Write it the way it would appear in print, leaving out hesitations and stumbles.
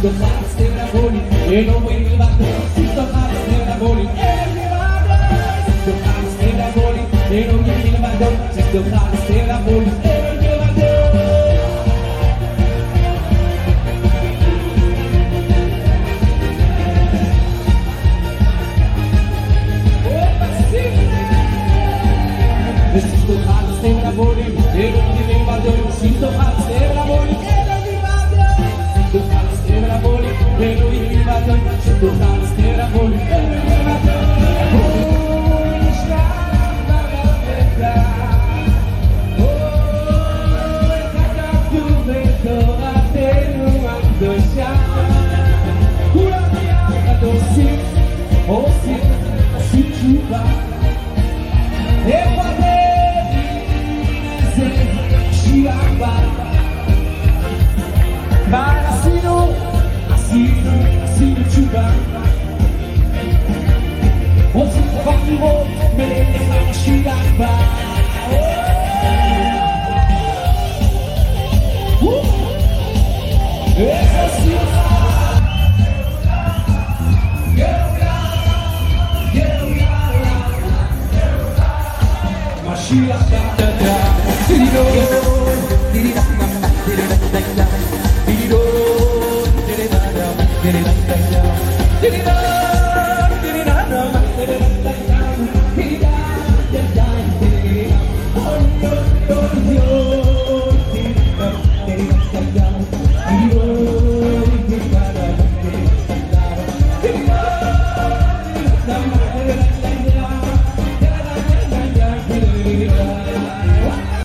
tocadas de la boli, pero muy elevado, si tocadas de la boli, elevado. Si tocadas de la boli, pero muy elevado, si tocadas de la boli, elevado. Si tocadas de la boli, pero muy elevado, si tocadas de la boli, pero elevado, se tocadas de la boli, elevado. Oh, está na gaveta. Oh, cada momento até no ando já. Cura minha doce, oh sim, assim chuva. Eu chiaba. Para assim chuva. Onde vai o me leva chiaba. Essa